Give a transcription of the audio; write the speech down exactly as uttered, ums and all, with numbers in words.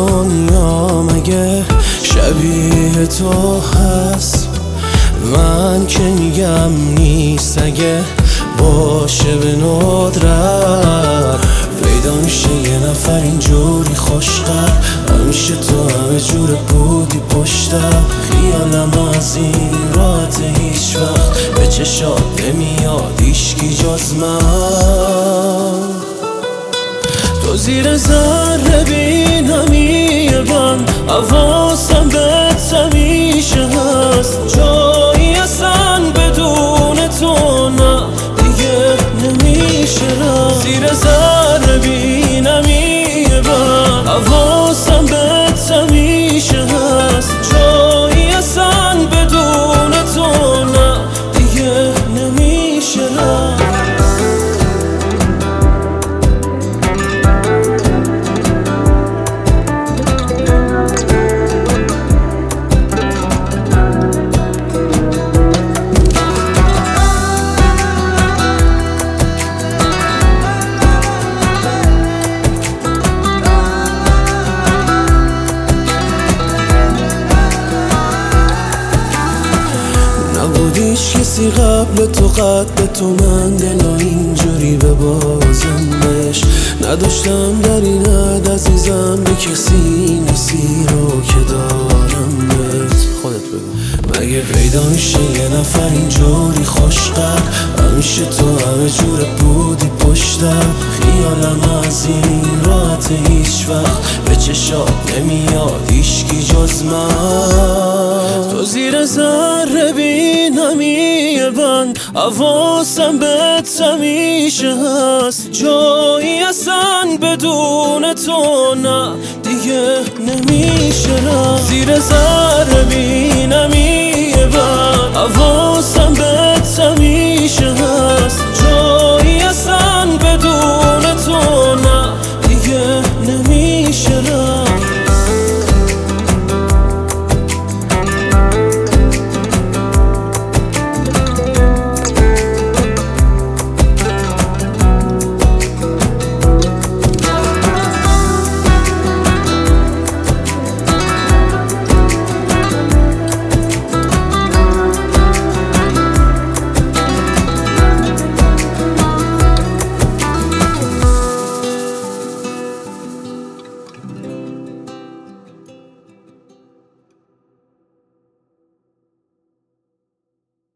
دنیا مگه شبیه تو هست؟ من که میگم نیست، اگه باشه به ندرت پیدا میشه یه نفر اینجوری خوشتر. همیشه تو همه جور بودی پشتم، خیالم از این راحت هیچ وقت به چشات نمیاد هیچکی جز من. تو زیر ذره بینمی من، حواسم بهت همیشه هست. جایی اصلا بدون تو نه دیگه نمیشه رفت. زیر ذره بینمی من، حواسم بهت همیشه هست. جایی اصلا بدون تو نه دیگه نمیشه رفت. نبودیش کسی قبل تو قد تو، من دل و اینجوری به بازم بش نداشتم در این حد عزیزم. به کسی نیستی رو که دارم بهت. خودت بگو مگه پیدا میشه یه نفر اینجوری خوشقدر؟ همیشه تو همه جور بودی پشتم، خیالم از این راحت هیچ وقت به چشات نمیاد هیچکی جز من. تو زیر ذره بینمی بند، حواسم بهت همیشه هست. جایی اصلا بدون تو نه دیگه نمیشه رفت. زیر ذره